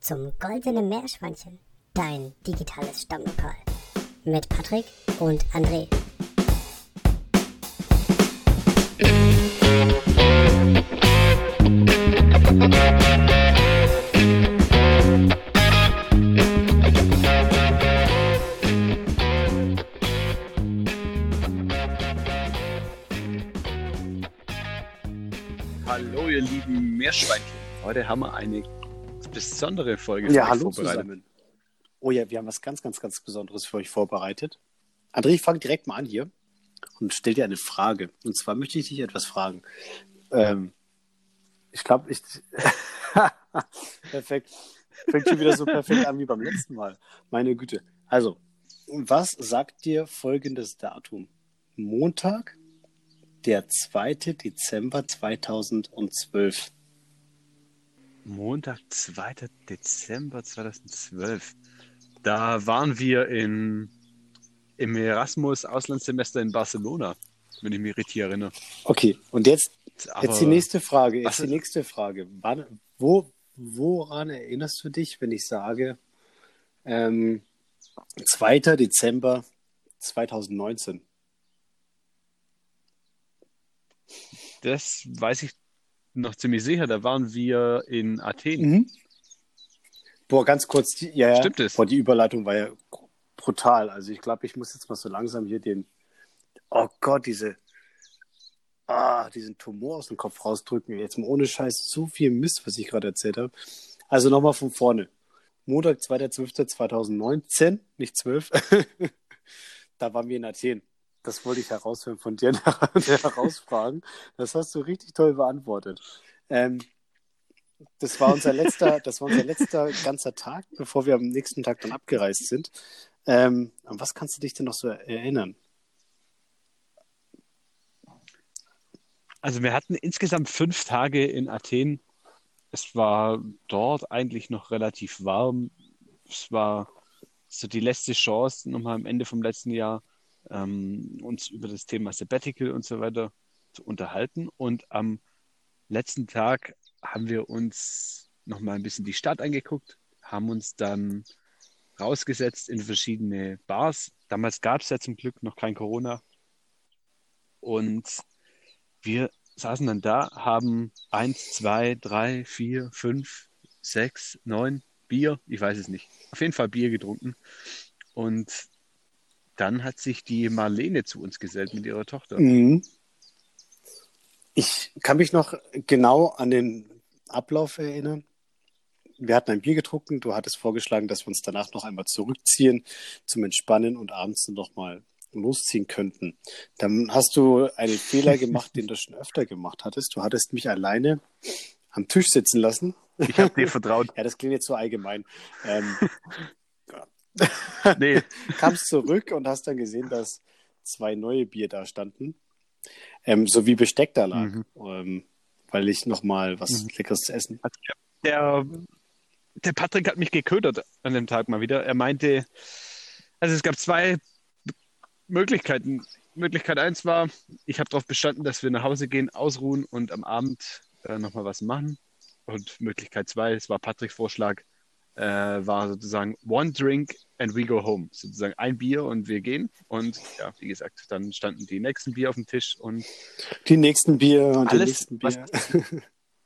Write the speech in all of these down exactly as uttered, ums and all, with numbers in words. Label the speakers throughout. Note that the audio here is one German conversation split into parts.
Speaker 1: zum Goldenen Meerschweinchen, dein digitales Stammlokal. Mit Patrick und André.
Speaker 2: Hallo ihr lieben Meerschweinchen. Heute haben wir eine besondere Folge für
Speaker 3: Ja,
Speaker 2: euch
Speaker 3: hallo
Speaker 2: vorbereitet.
Speaker 3: zusammen. Oh ja, wir haben was ganz, ganz, ganz Besonderes für euch vorbereitet. André, ich fange direkt mal an hier und stell dir eine Frage. Und zwar möchte ich dich etwas fragen. Ähm, ich glaube, ich... Perfekt. Fängt schon wieder so perfekt an wie beim letzten Mal. Meine Güte. Also, was sagt dir folgendes Datum? Montag, der zweite Dezember zweitausendzwölf.
Speaker 2: Montag, zweiter Dezember zweitausendzwölf. Da waren wir in, im Erasmus-Auslandssemester in Barcelona, wenn ich mich richtig erinnere.
Speaker 3: Okay, und jetzt,
Speaker 2: Aber
Speaker 3: jetzt die nächste Frage.
Speaker 2: was
Speaker 3: Jetzt die
Speaker 2: ist-
Speaker 3: nächste Frage. Wann, wo, woran erinnerst du dich, wenn ich sage ähm, zweiter Dezember zweitausendneunzehn?
Speaker 2: Das weiß ich noch ziemlich sicher. Da waren wir in Athen.
Speaker 3: Mhm. Boah, ganz kurz, die, ja, ja.
Speaker 2: Stimmt es?
Speaker 3: Boah, die Überleitung war ja brutal. Also ich glaube, ich muss jetzt mal so langsam hier den, oh Gott, diese, ah, diesen Tumor aus dem Kopf rausdrücken. Jetzt mal ohne Scheiß, so viel Mist, was ich gerade erzählt habe. Also nochmal von vorne. Montag, zweiter zwölfter zweitausendneunzehn, nicht zwölf. Da waren wir in Athen. Das wollte ich heraushören von dir, herausfragen. Das hast du richtig toll beantwortet. Ähm, das war unser letzter, das war unser letzter ganzer Tag, bevor wir am nächsten Tag dann abgereist sind. Ähm, an was kannst du dich denn noch so erinnern?
Speaker 2: Also wir hatten insgesamt fünf Tage in Athen. Es war dort eigentlich noch relativ warm. Es war so die letzte Chance, nochmal am Ende vom letzten Jahr ähm, uns über das Thema Sabbatical und so weiter zu unterhalten. Und am letzten Tag haben wir uns nochmal ein bisschen die Stadt angeguckt, haben uns dann rausgesetzt in verschiedene Bars. Damals gab es ja zum Glück noch kein Corona. Und wir saßen dann da, haben eins, zwei, drei, vier, fünf, sechs, neun Bier, ich weiß es nicht, auf jeden Fall Bier getrunken. Und dann hat sich die Marlene zu uns gesellt mit ihrer Tochter.
Speaker 3: Mhm. Ich kann mich noch genau an den Ablauf erinnern. Wir hatten ein Bier getrunken. Du hattest vorgeschlagen, dass wir uns danach noch einmal zurückziehen zum Entspannen und abends dann noch mal losziehen könnten. Dann hast du einen Fehler gemacht, den du schon öfter gemacht hattest. Du hattest mich alleine am Tisch sitzen lassen.
Speaker 2: Ich habe dir vertraut.
Speaker 3: Ja, das klingt jetzt so allgemein. Ähm,
Speaker 2: Nee,
Speaker 3: kamst zurück und hast dann gesehen, dass zwei neue Bier da standen, ähm, sowie Besteck da lag,
Speaker 2: Mhm.
Speaker 3: ähm, weil ich noch mal was
Speaker 2: Mhm.
Speaker 3: Leckeres zu essen.
Speaker 2: der, der Patrick hat mich geködert an dem Tag mal wieder. Er meinte, also es gab zwei Möglichkeiten. Möglichkeit eins war, ich habe darauf bestanden, dass wir nach Hause gehen, ausruhen und am Abend äh, nochmal was machen. Und Möglichkeit zwei, es war Patricks Vorschlag, äh, war sozusagen one drink and we go home. Sozusagen ein Bier und wir gehen. Und ja, wie gesagt, dann standen die nächsten Bier auf dem Tisch und
Speaker 3: Die nächsten Bier und
Speaker 2: Alles,
Speaker 3: die nächsten
Speaker 2: was-
Speaker 3: Bier.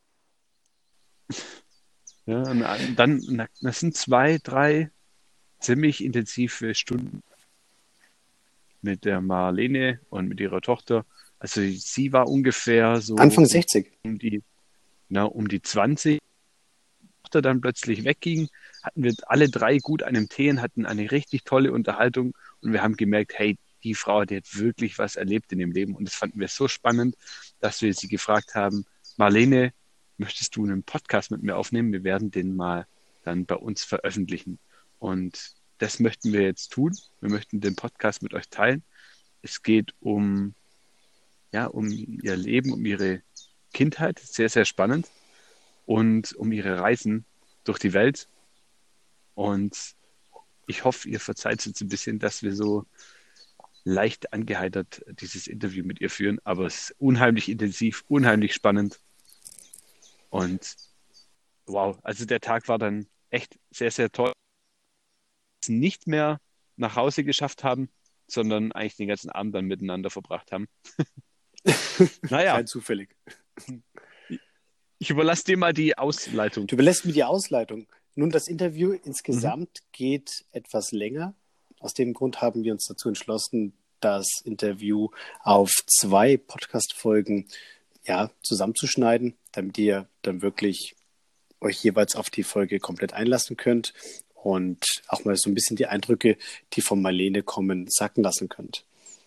Speaker 2: ja, und dann, na, das sind zwei, drei ziemlich intensive Stunden mit der Marlene und mit ihrer Tochter. Also sie war ungefähr so
Speaker 3: Anfang sechzig.
Speaker 2: um die, na, um die zwanzig. Die Tochter dann plötzlich wegging, hatten wir alle drei gut einen Tee und hatten eine richtig tolle Unterhaltung und wir haben gemerkt, hey, die Frau, die hat wirklich was erlebt in ihrem Leben und das fanden wir so spannend, dass wir sie gefragt haben, Marlene, möchtest du einen Podcast mit mir aufnehmen? Wir werden den mal dann bei uns veröffentlichen. Und das möchten wir jetzt tun. Wir möchten den Podcast mit euch teilen. Es geht um, ja, um ihr Leben, um ihre Kindheit, sehr, sehr spannend, und um ihre Reisen durch die Welt. Und ich hoffe, ihr verzeiht uns ein bisschen, dass wir so leicht angeheitert dieses Interview mit ihr führen, aber es ist unheimlich intensiv, unheimlich spannend. Und wow, also der Tag war dann echt sehr, sehr toll, dass wir es nicht mehr nach Hause geschafft haben, sondern eigentlich den ganzen Abend dann miteinander verbracht haben. Naja,
Speaker 3: Rein zufällig.
Speaker 2: ich überlasse dir mal die Ausleitung.
Speaker 3: Du überlässt mir die Ausleitung. Nun, das Interview insgesamt geht etwas länger. Aus dem Grund haben wir uns dazu entschlossen, das Interview auf zwei Podcast-Folgen ja, zusammenzuschneiden, damit ihr dann wirklich euch jeweils auf die Folge komplett einlassen könnt und auch mal so ein bisschen die Eindrücke, die von Marlene kommen, sacken lassen könnt.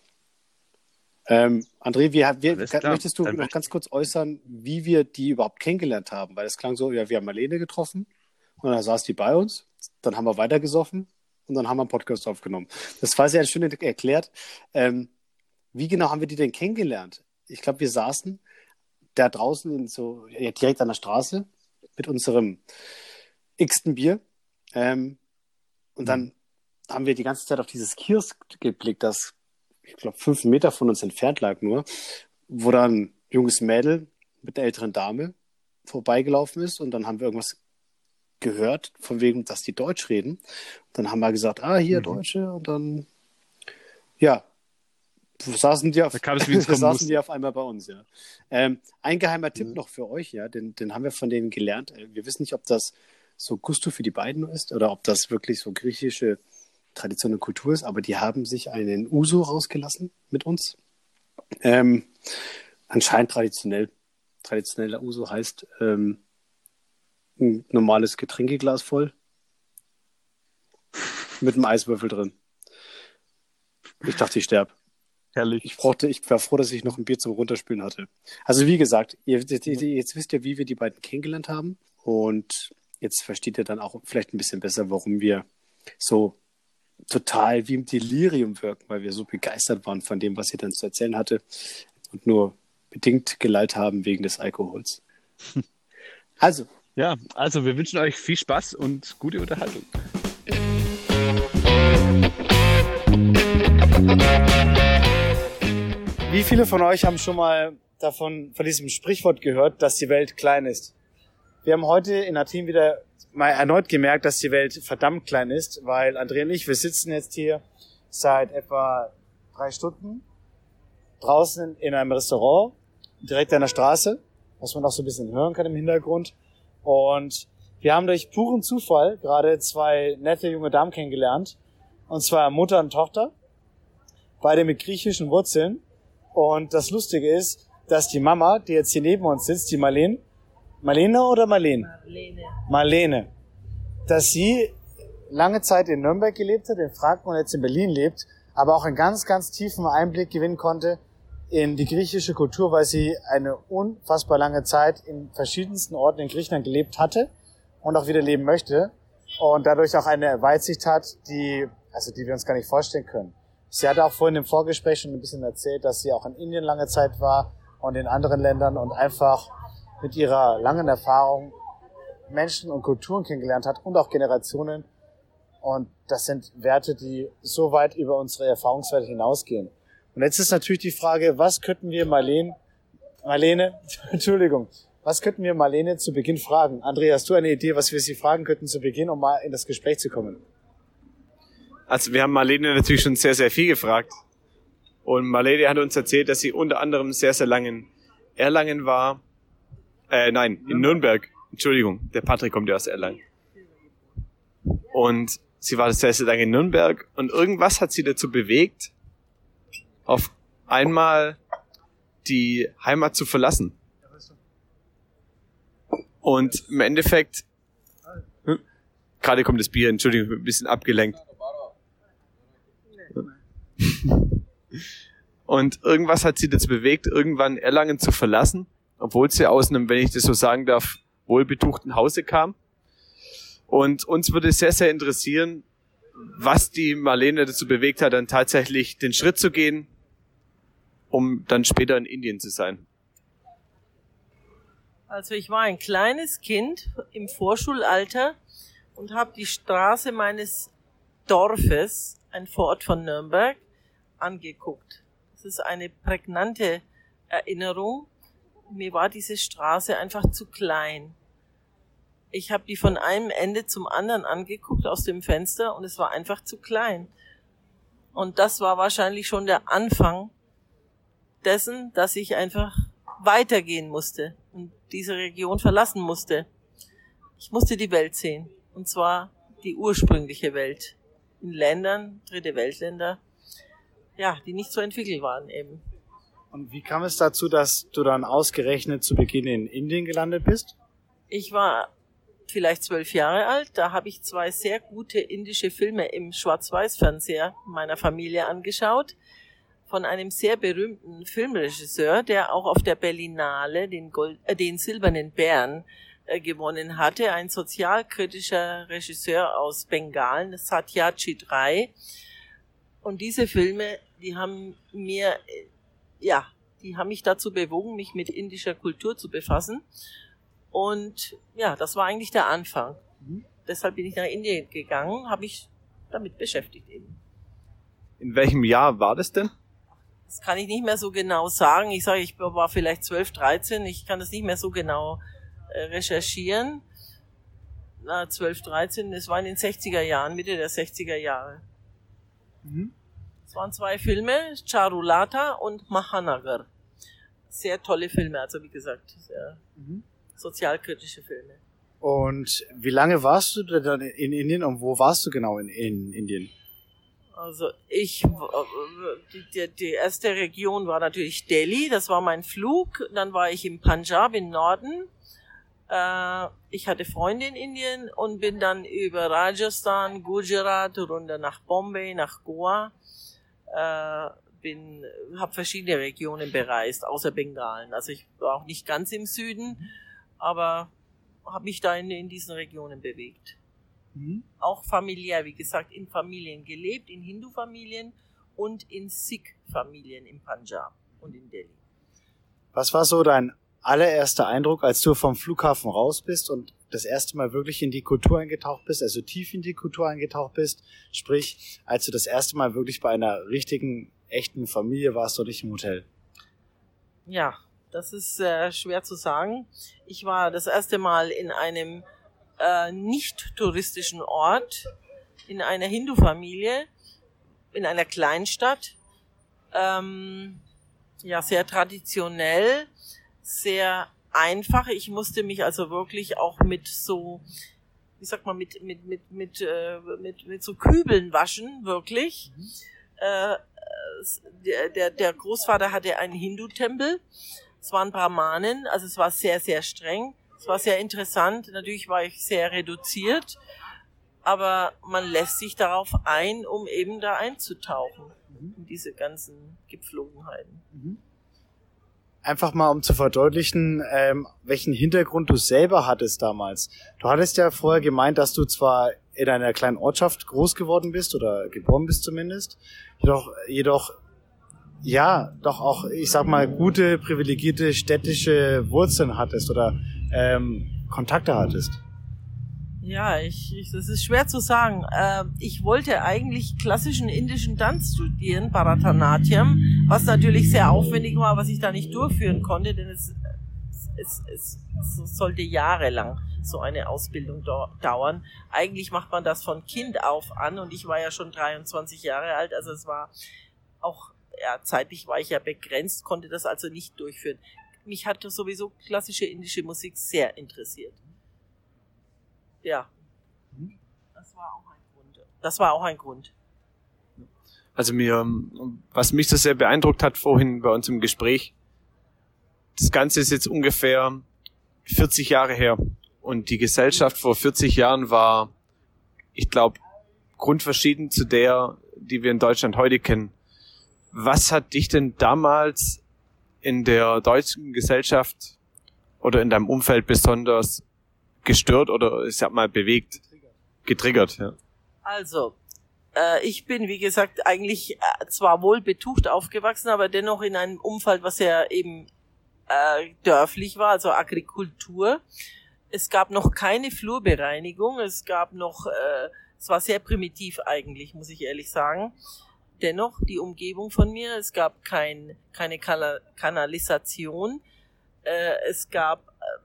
Speaker 3: Ähm, André, wie, wie, möchtest du
Speaker 2: Dann
Speaker 3: noch
Speaker 2: möchte
Speaker 3: ganz kurz äußern, wie wir die überhaupt kennengelernt haben? Weil es klang so, ja, wir haben Marlene getroffen und dann saß die bei uns, dann haben wir weitergesoffen und dann haben wir einen Podcast aufgenommen. Das war sehr schön erklärt. Ähm, wie genau haben wir die denn kennengelernt? Ich glaube, wir saßen da draußen in so, ja, direkt an der Straße mit unserem x-ten Bier. Ähm, und dann mhm. haben wir die ganze Zeit auf dieses Kiosk geblickt, das, ich glaube, fünf Meter von uns entfernt lag nur, wo dann ein junges Mädel mit einer älteren Dame vorbeigelaufen ist und dann haben wir irgendwas gehört, von wegen, dass die Deutsch reden. Und dann haben wir gesagt, ah, hier, mhm. Deutsche. Und dann, ja, saßen die auf, saßen die auf einmal bei uns, ja. Ähm, ein geheimer Tipp mhm. noch für euch, ja, den, den haben wir von denen gelernt. Wir wissen nicht, ob das so Gusto für die beiden ist oder ob das wirklich so griechische Tradition und Kultur ist, aber die haben sich einen Uso rausgelassen mit uns. Ähm, anscheinend traditionell. Traditioneller Uso heißt ähm, ein normales Getränkeglas voll mit einem Eiswürfel drin. Ich dachte, ich sterbe.
Speaker 2: Herrlich.
Speaker 3: Ich brauchte, ich war froh, dass ich noch ein Bier zum Runterspülen hatte. Also wie gesagt, ihr, jetzt, jetzt wisst ihr, wie wir die beiden kennengelernt haben und jetzt versteht ihr dann auch vielleicht ein bisschen besser, warum wir so total wie im Delirium wirken, weil wir so begeistert waren von dem, was sie dann zu erzählen hatte und nur bedingt geleitet haben wegen des Alkohols. Also.
Speaker 2: Ja, also wir wünschen euch viel Spaß und gute Unterhaltung.
Speaker 3: Wie viele von euch haben schon mal davon, von diesem Sprichwort gehört, dass die Welt klein ist? Wir haben heute in Athen wieder mal erneut gemerkt, dass die Welt verdammt klein ist, weil André und ich, wir sitzen jetzt hier seit etwa drei Stunden draußen in einem Restaurant, direkt an der Straße, was man auch so ein bisschen hören kann im Hintergrund. Und wir haben durch puren Zufall gerade zwei nette junge Damen kennengelernt, und zwar Mutter und Tochter, beide mit griechischen Wurzeln. Und das Lustige ist, dass die Mama, die jetzt hier neben uns sitzt, die Marlene, Marlene oder Marlene?
Speaker 4: Marlene.
Speaker 3: Marlene. Dass sie lange Zeit in Nürnberg gelebt hat, in Franken und jetzt in Berlin lebt, aber auch einen ganz, ganz tiefen Einblick gewinnen konnte in die griechische Kultur, weil sie eine unfassbar lange Zeit in verschiedensten Orten in Griechenland gelebt hatte und auch wieder leben möchte und dadurch auch eine Weitsicht hat, die, also die wir uns gar nicht vorstellen können. Sie hatte auch vorhin im Vorgespräch schon ein bisschen erzählt, dass sie auch in Indien lange Zeit war und in anderen Ländern und einfach mit ihrer langen Erfahrung Menschen und Kulturen kennengelernt hat und auch Generationen. Und das sind Werte, die so weit über unsere Erfahrungswerte hinausgehen. Und jetzt ist natürlich die Frage, was könnten wir Marlene, Marlene, Entschuldigung, was könnten wir Marlene zu Beginn fragen? André, hast du eine Idee, was wir sie fragen könnten zu Beginn, um mal in das Gespräch zu kommen?
Speaker 4: Also wir haben Marlene natürlich schon sehr, sehr viel gefragt. Und Marlene hat uns erzählt, dass sie unter anderem sehr, sehr lange in Erlangen war. Äh, nein, in Nürnberg. Entschuldigung, der Patrick kommt ja aus Erlangen. Und sie war sehr, sehr lange in Nürnberg. Und irgendwas hat sie dazu bewegt, auf einmal die Heimat zu verlassen. Und im Endeffekt, hm, gerade kommt das Bier, Entschuldigung, ich bin ein bisschen abgelenkt. Und irgendwas hat sie dazu bewegt, irgendwann Erlangen zu verlassen, obwohl sie aus einem, wenn ich das so sagen darf, wohlbetuchten Hause kam. Und uns würde sehr, sehr interessieren, was die Marlene dazu bewegt hat, dann tatsächlich den Schritt zu gehen, um dann später in Indien zu sein.
Speaker 5: Also ich war ein kleines Kind im Vorschulalter und habe die Straße meines Dorfes, ein Vorort von Nürnberg, angeguckt. Das ist eine prägnante Erinnerung. Mir war diese Straße einfach zu klein. Ich habe die von einem Ende zum anderen angeguckt aus dem Fenster und es war einfach zu klein. Und das war wahrscheinlich schon der Anfang dessen, dass ich einfach weitergehen musste und diese Region verlassen musste. Ich musste die Welt sehen, und zwar die ursprüngliche Welt. In Ländern, dritte Weltländer, ja, die nicht so entwickelt waren eben.
Speaker 3: Und wie kam es dazu, dass du dann ausgerechnet zu Beginn in Indien gelandet bist?
Speaker 5: Ich war vielleicht zwölf Jahre alt, da habe ich zwei sehr gute indische Filme im Schwarz-Weiß-Fernseher meiner Familie angeschaut, von einem sehr berühmten Filmregisseur, der auch auf der Berlinale den, Gold, äh, den Silbernen Bären äh, gewonnen hatte, ein sozialkritischer Regisseur aus Bengalen, Satyajit Ray. Und diese Filme, die haben mir, äh, ja, die haben mich dazu bewogen, mich mit indischer Kultur zu befassen. Und ja, das war eigentlich der Anfang. Mhm. Deshalb bin ich nach Indien gegangen, habe mich damit beschäftigt eben.
Speaker 4: In welchem Jahr war das denn?
Speaker 5: Das kann ich nicht mehr so genau sagen. Ich sage, ich war vielleicht zwölf, dreizehn. Ich kann das nicht mehr so genau äh, recherchieren. Na, zwölf, dreizehn, das war in den sechziger Jahren, Mitte der sechziger Jahre. Mhm. Es waren zwei Filme, Charulata und Mahanagar. Sehr tolle Filme, also wie gesagt, sehr mhm. sozialkritische Filme.
Speaker 3: Und wie lange warst du dann in Indien und wo warst du genau in, in Indien?
Speaker 5: Also ich, die, die erste Region war natürlich Delhi, das war mein Flug. Dann war ich im Punjab im Norden. Ich hatte Freunde in Indien und bin dann über Rajasthan, Gujarat, runter nach Bombay, nach Goa. Bin, habe verschiedene Regionen bereist, außer Bengalen. Also ich war auch nicht ganz im Süden, aber habe mich da in, in diesen Regionen bewegt. Mhm. Auch familiär, wie gesagt, in Familien gelebt, in Hindu-Familien und in Sikh-Familien im Punjab und in Delhi.
Speaker 3: Was war so dein allererster Eindruck, als du vom Flughafen raus bist und das erste Mal wirklich in die Kultur eingetaucht bist, also tief in die Kultur eingetaucht bist, sprich, als du das erste Mal wirklich bei einer richtigen, echten Familie warst und nicht im Hotel?
Speaker 5: Ja, das ist äh, schwer zu sagen. Ich war das erste Mal in einem äh, nicht touristischen Ort, in einer Hindu-Familie, in einer Kleinstadt, ähm, ja, sehr traditionell, sehr einfach. Ich musste mich also wirklich auch mit so, wie sagt man, mit mit mit mit äh, mit, mit so Kübeln waschen, wirklich. Mhm. Äh, der, der der Großvater hatte einen Hindu-Tempel. Es waren Brahmanen, also es war sehr sehr streng. Es war sehr interessant. Natürlich war ich sehr reduziert, aber man lässt sich darauf ein, um eben da einzutauchen mhm. in diese ganzen Gepflogenheiten.
Speaker 3: Mhm. Einfach mal, um zu verdeutlichen, ähm, welchen Hintergrund du selber hattest damals. Du hattest ja vorher gemeint, dass du zwar in einer kleinen Ortschaft groß geworden bist oder geboren bist zumindest, jedoch, jedoch, ja, doch auch, ich sag mal, gute, privilegierte städtische Wurzeln hattest oder ähm, Kontakte hattest.
Speaker 5: Ja, ich, ich, das ist schwer zu sagen. Äh, ich wollte eigentlich klassischen indischen Tanz studieren, Bharatanatyam, was natürlich sehr aufwendig war, was ich da nicht durchführen konnte, denn es, es, es, es sollte jahrelang so eine Ausbildung dauern. Eigentlich macht man das von Kind auf an und ich war ja schon dreiundzwanzig Jahre alt, also es war auch, ja, zeitlich war ich ja begrenzt, konnte das also nicht durchführen. Mich hat sowieso klassische indische Musik sehr interessiert. Ja, das war auch ein Grund. Das war auch ein Grund.
Speaker 4: Also mir, was mich so sehr beeindruckt hat vorhin bei uns im Gespräch, das Ganze ist jetzt ungefähr vierzig Jahre her und die Gesellschaft vor vierzig Jahren war, ich glaube, grundverschieden zu der, die wir in Deutschland heute kennen. Was hat dich denn damals in der deutschen Gesellschaft oder in deinem Umfeld besonders gestört oder, ich sag mal, bewegt, getriggert? Ja.
Speaker 5: Also, äh, ich bin, wie gesagt, eigentlich äh, zwar wohl betucht aufgewachsen, aber dennoch in einem Umfeld, was ja eben äh, dörflich war, also Agrikultur. Es gab noch keine Flurbereinigung, es gab noch, äh, es war sehr primitiv eigentlich, muss ich ehrlich sagen. Dennoch, die Umgebung von mir, es gab kein, keine Kanalisation, äh, es gab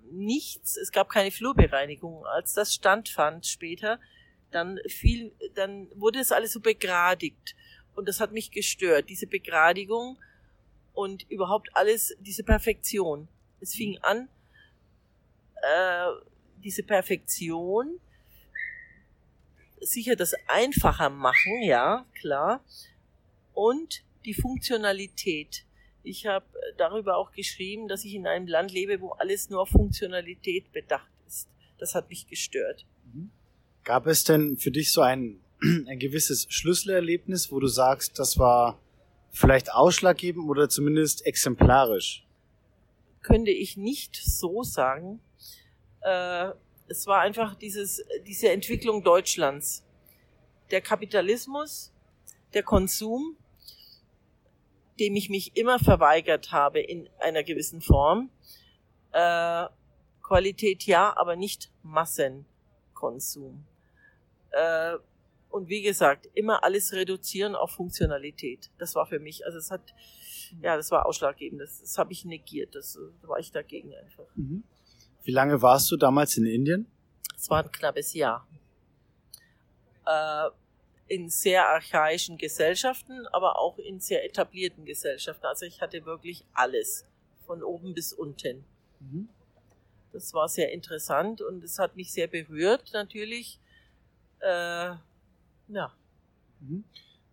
Speaker 5: nichts, es gab keine Flurbereinigung. Als das stattfand später, dann fiel, dann wurde es alles so begradigt. Und das hat mich gestört, diese Begradigung und überhaupt alles, diese Perfektion. Es fing an, äh, diese Perfektion, sicher das einfacher machen, ja, klar, und die Funktionalität. Ich habe darüber auch geschrieben, dass ich in einem Land lebe, wo alles nur auf Funktionalität bedacht ist. Das hat mich gestört.
Speaker 6: Gab es denn für dich so ein, ein gewisses Schlüsselerlebnis, wo du sagst, das war vielleicht ausschlaggebend oder zumindest exemplarisch?
Speaker 5: Könnte ich nicht so sagen. Äh, es war einfach dieses, diese Entwicklung Deutschlands. Der Kapitalismus, der Konsum, dem ich mich immer verweigert habe in einer gewissen Form. Äh, Qualität ja, aber nicht Massenkonsum. Äh, und wie gesagt, immer alles reduzieren auf Funktionalität. Das war für mich, also es hat, ja, das war ausschlaggebend. Das, das habe ich negiert. Das, da war ich dagegen einfach.
Speaker 6: Mhm. Wie lange warst du damals in Indien?
Speaker 5: Es war ein knappes Jahr. Äh, in sehr archaischen Gesellschaften, aber auch in sehr etablierten Gesellschaften. Also ich hatte wirklich alles, von oben bis unten. Mhm. Das war sehr interessant und es hat mich sehr berührt, natürlich. Äh, ja.
Speaker 4: Mhm.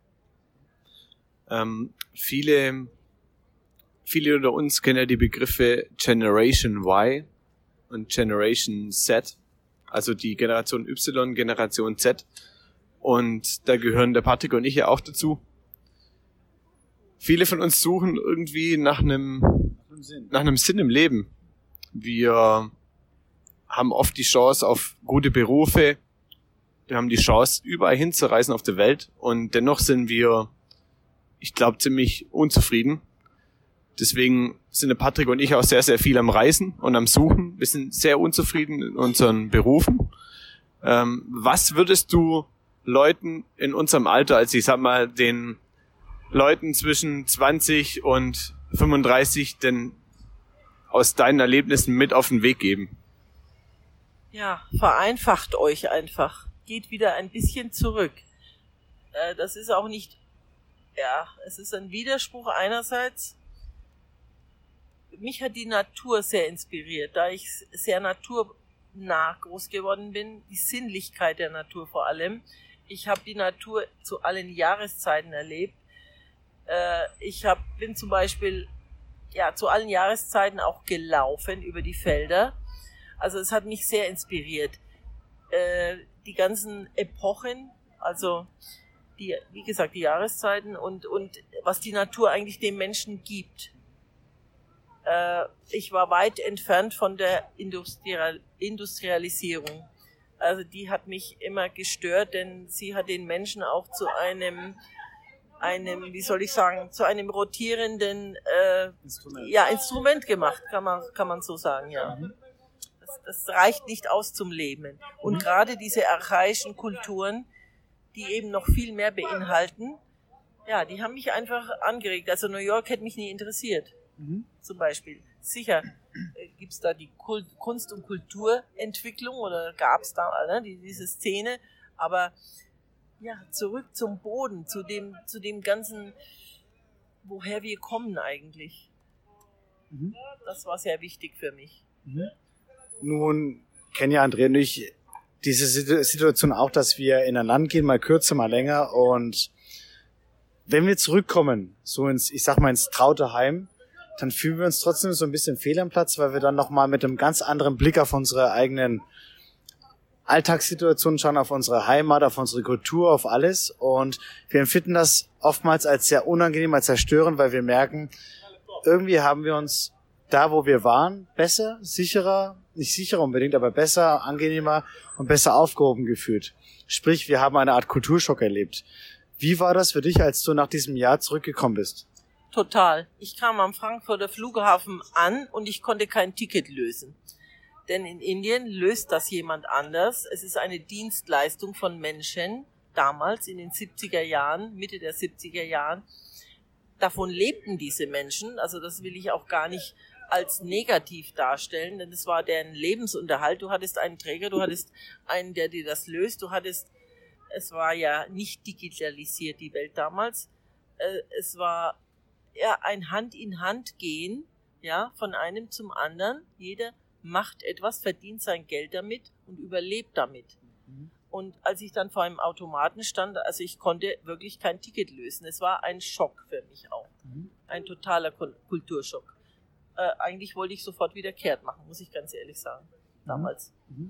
Speaker 4: Ähm, viele, viele unter uns kennen ja die Begriffe Generation Y und Generation Z, also die Generation Y, Generation Z. Und da gehören der Patrick und ich ja auch dazu. Viele von uns suchen irgendwie nach einem, nach einem Sinn im Leben. Wir haben oft die Chance auf gute Berufe. Wir haben die Chance, überall hinzureisen auf der Welt. Und dennoch sind wir, ich glaube, ziemlich unzufrieden. Deswegen sind der Patrick und ich auch sehr, sehr viel am Reisen und am Suchen. Wir sind sehr unzufrieden in unseren Berufen. Ähm, was würdest du Leuten in unserem Alter, also ich sag mal den Leuten zwischen zwanzig und fünfunddreißig, denn aus deinen Erlebnissen mit auf den Weg geben?
Speaker 5: Ja, vereinfacht euch einfach. Geht wieder ein bisschen zurück. Äh, das ist auch nicht, ja, es ist ein Widerspruch einerseits. Mich hat die Natur sehr inspiriert, da ich sehr naturnah groß geworden bin, die Sinnlichkeit der Natur vor allem. Ich habe die Natur zu allen Jahreszeiten erlebt. Äh, ich hab, bin zum Beispiel ja zu allen Jahreszeiten auch gelaufen über die Felder. Also es hat mich sehr inspiriert. Äh, die ganzen Epochen, also die, wie gesagt, die Jahreszeiten und, und was die Natur eigentlich dem Menschen gibt. Äh, ich war weit entfernt von der Industrial- Industrialisierung. Also die hat mich immer gestört, denn sie hat den Menschen auch zu einem, einem, wie soll ich sagen, zu einem rotierenden äh, Instrument. Ja, Instrument gemacht, kann man, kann man so sagen, ja. Das, das reicht nicht aus zum Leben. Und mhm. gerade diese archaischen Kulturen, die eben noch viel mehr beinhalten, ja, die haben mich einfach angeregt. Also New York hätte mich nie interessiert, mhm. zum Beispiel. Sicher äh, gibt's da die Kult, Kunst- und Kulturentwicklung oder gab's da ne, die, diese Szene, aber ja, zurück zum Boden, zu dem, zu dem ganzen, woher wir kommen eigentlich. Mhm. Das war sehr wichtig für mich.
Speaker 6: Mhm. Nun kennen ja Andrea und ich diese Situation auch, dass wir in ein Land gehen, mal kürzer, mal länger, und wenn wir zurückkommen, so ins, ich sag mal, ins traute Heim, dann fühlen wir uns trotzdem so ein bisschen fehl am Platz, weil wir dann nochmal mit einem ganz anderen Blick auf unsere eigenen Alltagssituationen schauen, auf unsere Heimat, auf unsere Kultur, auf alles, und wir empfinden das oftmals als sehr unangenehm, als sehr störend, weil wir merken, irgendwie haben wir uns da, wo wir waren, besser, sicherer, nicht sicherer unbedingt, aber besser, angenehmer und besser aufgehoben gefühlt. Sprich, wir haben eine Art Kulturschock erlebt. Wie war das für dich, als du nach diesem Jahr zurückgekommen bist?
Speaker 5: Total. Ich kam am Frankfurter Flughafen an und ich konnte kein Ticket lösen. Denn in Indien löst das jemand anders. Es ist eine Dienstleistung von Menschen, damals in den siebziger Jahren, Mitte der siebziger Jahren. Davon lebten diese Menschen, also das will ich auch gar nicht als negativ darstellen, denn es war deren Lebensunterhalt. Du hattest einen Träger, du hattest einen, der dir das löst, du hattest, es war ja nicht digitalisiert, die Welt damals, äh, es war ja ein Hand in Hand gehen, ja, von einem zum anderen. Jeder macht etwas, verdient sein Geld damit und überlebt damit. Mhm. Und als ich dann vor einem Automaten stand, also ich konnte wirklich kein Ticket lösen. Es war ein Schock für mich auch. Mhm. Ein totaler Kulturschock. Äh, eigentlich wollte ich sofort wieder kehrt machen, muss ich ganz ehrlich sagen, damals.
Speaker 4: Mhm.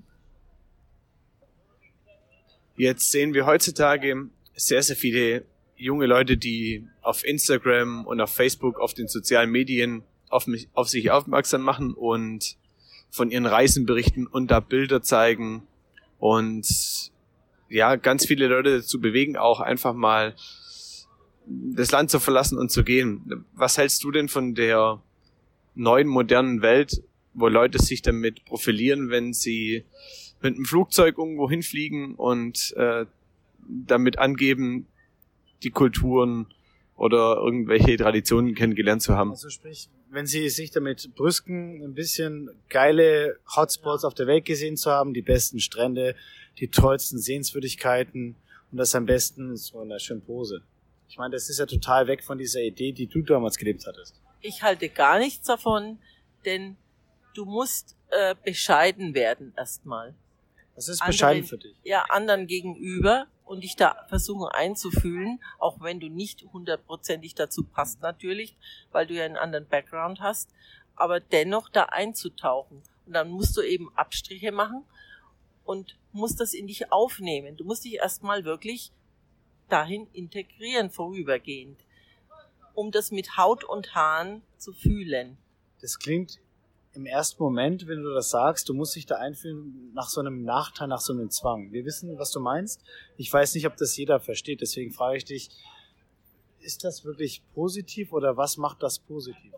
Speaker 4: Jetzt sehen wir heutzutage sehr, sehr viele junge Leute, die auf Instagram und auf Facebook, auf den sozialen Medien auf, mich, auf sich aufmerksam machen und von ihren Reisen berichten und da Bilder zeigen und ja, ganz viele Leute dazu bewegen, auch einfach mal das Land zu verlassen und zu gehen. Was hältst du denn von der neuen, modernen Welt, wo Leute sich damit profilieren, wenn sie mit einem Flugzeug irgendwo hinfliegen und äh, damit angeben, die Kulturen oder irgendwelche Traditionen kennengelernt zu haben?
Speaker 6: Also sprich, wenn sie sich damit brüsten, ein bisschen geile Hotspots auf der Welt gesehen zu haben, die besten Strände, die tollsten Sehenswürdigkeiten und das am besten so in einer schönen Pose. Ich meine, das ist ja total weg von dieser Idee, die du damals gelebt hattest.
Speaker 5: Ich halte gar nichts davon, denn du musst äh, bescheiden werden erstmal.
Speaker 6: Was ist bescheiden für dich?
Speaker 5: Ja, anderen gegenüber und dich da versuchen einzufühlen, auch wenn du nicht hundertprozentig dazu passt natürlich, weil du ja einen anderen Background hast, aber dennoch da einzutauchen. Und dann musst du eben Abstriche machen und musst das in dich aufnehmen. Du musst dich erstmal wirklich dahin integrieren, vorübergehend, um das mit Haut und Haaren zu fühlen.
Speaker 6: Das klingt im ersten Moment, wenn du das sagst, du musst dich da einfühlen nach so einem Nachteil, nach so einem Zwang. Wir wissen, was du meinst. Ich weiß nicht, ob das jeder versteht, deswegen frage ich dich, ist das wirklich positiv oder was macht das positiv?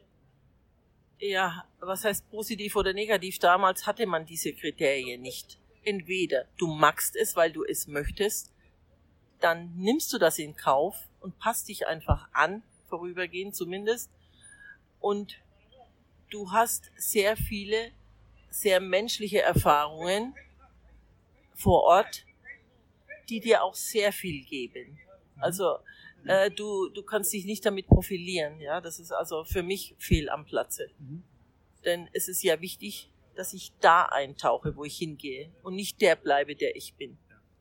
Speaker 5: Ja, was heißt positiv oder negativ? Damals hatte man diese Kriterien nicht. Entweder du magst es, weil du es möchtest, dann nimmst du das in Kauf und passt dich einfach an, vorübergehend zumindest, und du hast sehr viele, sehr menschliche Erfahrungen vor Ort, die dir auch sehr viel geben. Also äh, du du kannst dich nicht damit profilieren, ja. Das ist also für mich fehl am Platze. Mhm. Denn es ist ja wichtig, dass ich da eintauche, wo ich hingehe und nicht der bleibe, der ich bin.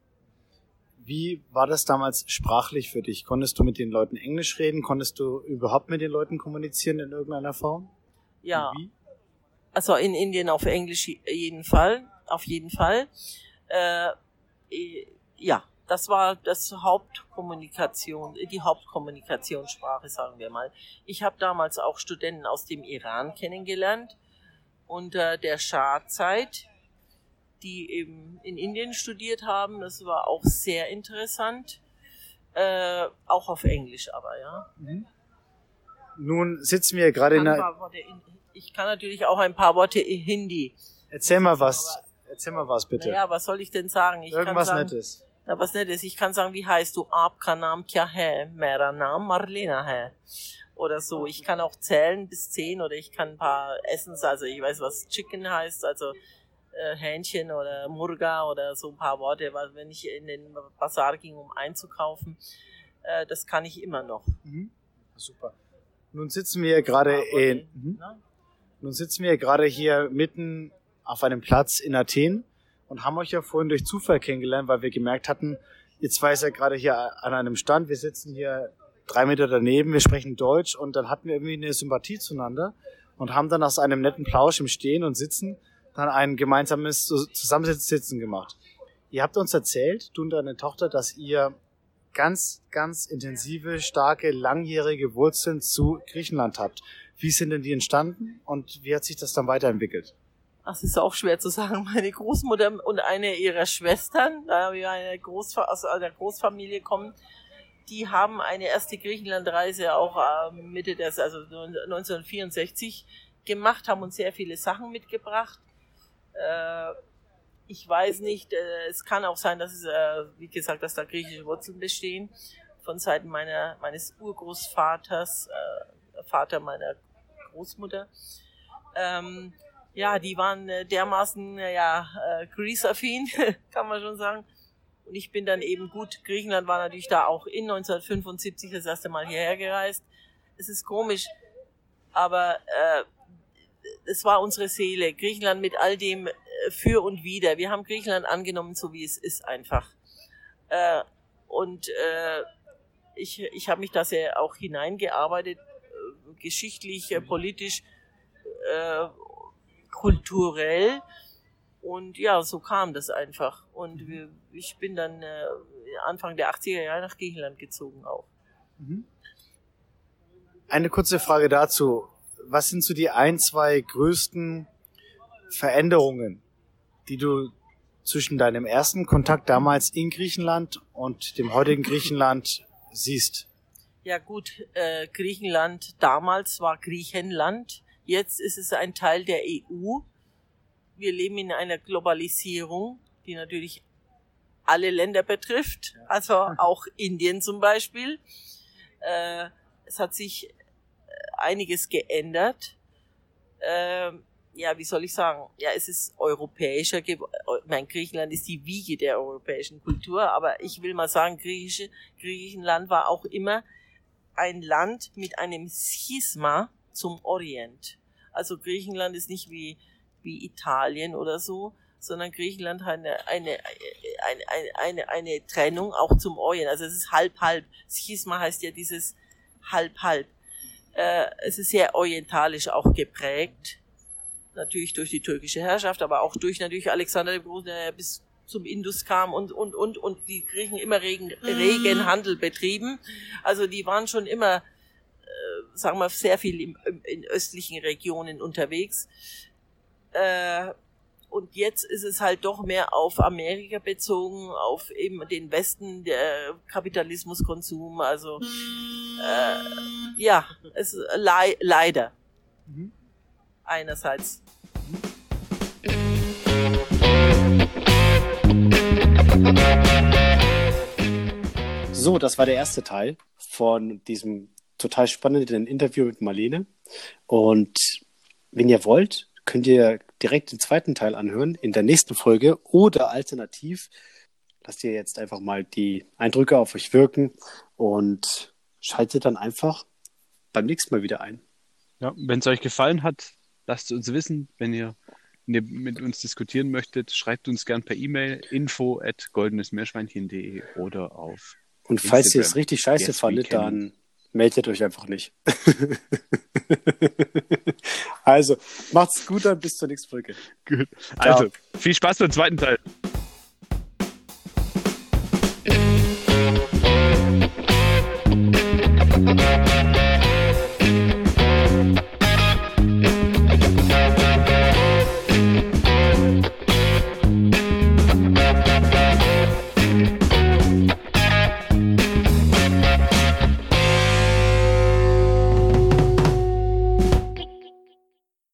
Speaker 6: Wie war das damals sprachlich für dich? Konntest du mit den Leuten Englisch reden? Konntest du überhaupt mit den Leuten kommunizieren in irgendeiner Form?
Speaker 5: Ja, also in Indien auf Englisch jeden Fall, auf jeden Fall. Äh, ja, das war das Hauptkommunikation, die Hauptkommunikationssprache, sagen wir mal. Ich habe damals auch Studenten aus dem Iran kennengelernt unter der Schah-Zeit, die eben in Indien studiert haben. Das war auch sehr interessant, äh, auch auf Englisch aber, ja.
Speaker 6: Mhm. Nun sitzen wir gerade in einer...
Speaker 5: Ich kann natürlich auch ein paar Worte in Hindi.
Speaker 6: Erzähl mal was. Erzähl mal was, bitte.
Speaker 5: Naja, was soll ich denn sagen? Ich
Speaker 6: Irgendwas
Speaker 5: kann sagen,
Speaker 6: Nettes.
Speaker 5: Ja, was Nettes. Ich kann sagen, wie heißt du? Aapka Naam kya hai? Mera Naam Marlena hai. Oder so. Ich kann auch zählen bis zehn oder ich kann ein paar Essens, also ich weiß, was Chicken heißt, also äh, Hähnchen oder Murga oder so ein paar Worte, weil wenn ich in den Bazar ging, um einzukaufen, äh, das kann ich immer noch.
Speaker 6: Mhm. Super. Nun sitzen wir gerade in, mhm. nun sitzen wir gerade hier mitten auf einem Platz in Athen und haben euch ja vorhin durch Zufall kennengelernt, weil wir gemerkt hatten, ihr zwei seid gerade hier an einem Stand, wir sitzen hier drei Meter daneben, wir sprechen Deutsch und dann hatten wir irgendwie eine Sympathie zueinander und haben dann aus einem netten Plausch im Stehen und Sitzen dann ein gemeinsames Zusammensitzen gemacht. Ihr habt uns erzählt, du und deine Tochter, dass ihr ganz, ganz intensive, starke, langjährige Wurzeln zu Griechenland habt. Wie sind denn die entstanden und wie hat sich das dann weiterentwickelt?
Speaker 5: Das ist auch schwer zu sagen. Meine Großmutter und eine ihrer Schwestern, da wir eine Großfa- aus einer Großfamilie kommen, die haben eine erste Griechenlandreise auch äh, Mitte des, also neunzehnhundertvierundsechzig gemacht, haben uns sehr viele Sachen mitgebracht. Äh, Ich weiß nicht, äh, es kann auch sein, dass es, äh, wie gesagt, dass da griechische Wurzeln bestehen, von Seiten meiner, meines Urgroßvaters, äh, Vater meiner Großmutter. Ähm, ja, die waren äh, dermaßen, äh, ja, äh, Greece-affin, kann man schon sagen. Und ich bin dann eben gut, Griechenland war natürlich da auch in neunzehnhundertfünfundsiebzig das erste Mal hierher gereist. Es ist komisch, aber äh, es war unsere Seele. Griechenland mit all dem äh, für und wider. Wir haben Griechenland angenommen, so wie es ist einfach. Äh, und äh, ich, ich habe mich da sehr auch hineingearbeitet, äh, geschichtlich, äh, politisch, äh, kulturell. Und ja, so kam das einfach. Und wir, ich bin dann äh, Anfang der achtziger Jahre nach Griechenland gezogen auch.
Speaker 6: Eine kurze Frage dazu. Was sind so die ein, zwei größten Veränderungen, die du zwischen deinem ersten Kontakt damals in Griechenland und dem heutigen Griechenland siehst?
Speaker 5: Ja gut, äh, Griechenland damals war Griechenland. Jetzt ist es ein Teil der E U. Wir leben in einer Globalisierung, die natürlich alle Länder betrifft, also auch Indien zum Beispiel. Äh, es hat sich einiges geändert. Äh, ja, wie soll ich sagen? Ja, es ist europäischer geworden. Mein Griechenland ist die Wiege der europäischen Kultur, aber ich will mal sagen, Griechische, Griechenland war auch immer ein Land mit einem Schisma zum Orient. Also Griechenland ist nicht wie wie Italien oder so, sondern Griechenland hat eine, eine, eine, eine, eine Trennung auch zum Orient. Also es ist halb-halb. Schisma heißt ja dieses halb-halb. Äh, es ist sehr orientalisch auch geprägt. Natürlich durch die türkische Herrschaft, aber auch durch natürlich Alexander der Große, der bis zum Indus kam und, und, und, und die Griechen immer regen, regen Handel betrieben. Also die waren schon immer, äh, sagen wir, sehr viel im, in östlichen Regionen unterwegs. Äh, und jetzt ist es halt doch mehr auf Amerika bezogen, auf eben den Westen, der Kapitalismuskonsum, also äh, ja, es le- leider
Speaker 6: Mhm.
Speaker 5: einerseits.
Speaker 3: So, das war der erste Teil von diesem total spannenden Interview mit Marlene. Und wenn ihr wollt, könnt ihr direkt den zweiten Teil anhören in der nächsten Folge oder alternativ lasst ihr jetzt einfach mal die Eindrücke auf euch wirken und schaltet dann einfach beim nächsten Mal wieder ein.
Speaker 2: Ja, wenn es euch gefallen hat, lasst es uns wissen. Wenn ihr, wenn ihr mit uns diskutieren möchtet, schreibt uns gern per E-Mail info at goldenesmeerschweinchen punkt de oder auf
Speaker 3: Und falls ihr es
Speaker 2: Instagram.
Speaker 3: richtig scheiße
Speaker 2: Yes, we
Speaker 3: fandet,
Speaker 2: can.
Speaker 3: dann meldet euch einfach nicht. Also, macht's gut, dann bis zur nächsten Folge.
Speaker 2: Gut.
Speaker 3: Ciao.
Speaker 2: Also, viel Spaß beim zweiten Teil.